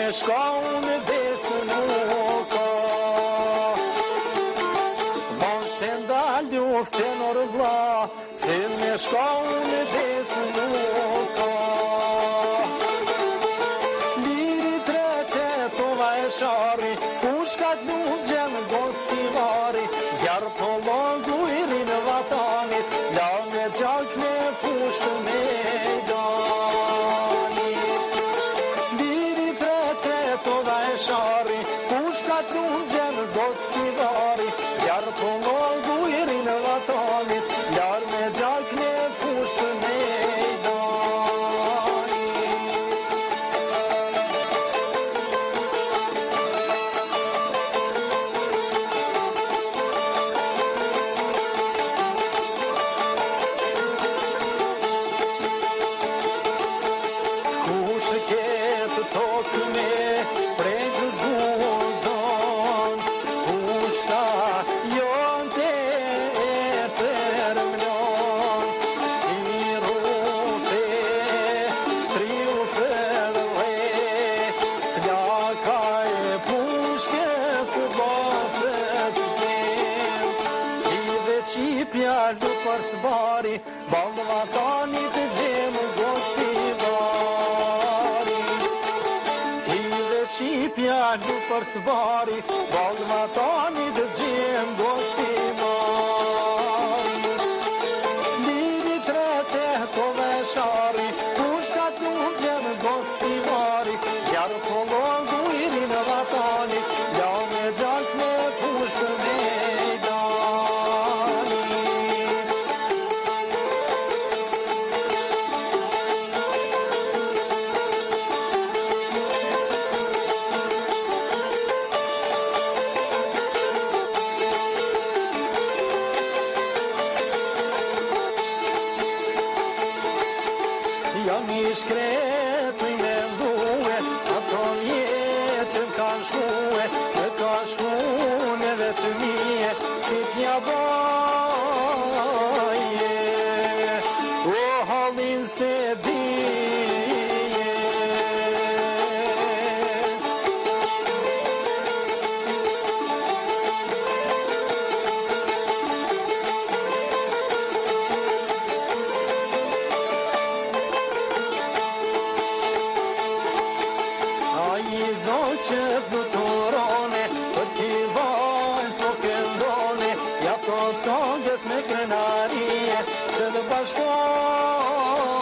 shka unë besë nuk ka. Mos e nda lufte nërë vlla, se me shka unë besë nuk ka. Liri trete tova e shari, kush ka t'lup gjenë gostivari, zjarë po logu i rinë vatanit, la me gjak me fushë me dani. Liri trete tova e shari, kush ka t'lup gjenë gostivari, zjarë po logu i rinë vatanit, la me gjak me fushë me ketë tokë me prekës gudzon, pushka jon të e përmlon, si rufe, shtriu për dhe, plaka e pushkës bacës gjen, i dhe qipja lupër sbari, balë vatanit të gjemë gostivar. Qipja lupër sbari, balë vatani të gjemë gostimari. Liri trete tove shari, kush ka t'lup gjemë gostimari, zjarë po logu i rinë vatani, la me gjak me fushë me jam i shkretu i me nduhe, ato njetë që m'kan shkue, me ka shkune vetë mije, si t'ja baje, o halin se dije. Që fluturone, për t'i vajnë s'po këndone, ja të tongës me krenarie, që të bashkone.